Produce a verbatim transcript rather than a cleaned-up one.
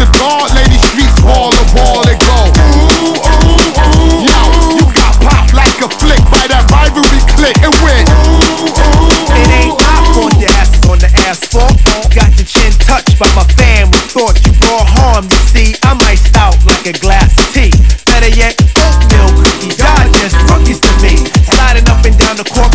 the guard, lady streets ball the ball and go. Ooh, ooh, ooh. Yo, you got pop like a flick by that rivalry click and win. Ooh, ooh. It ain't pop on your ass on the asphalt. Got your chin touched by my family. Thought you brought harm. You see, I'm iced out like a glass tea. Better yet, oatmeal cookies. Y'all just rookies to me. Sliding up and down the court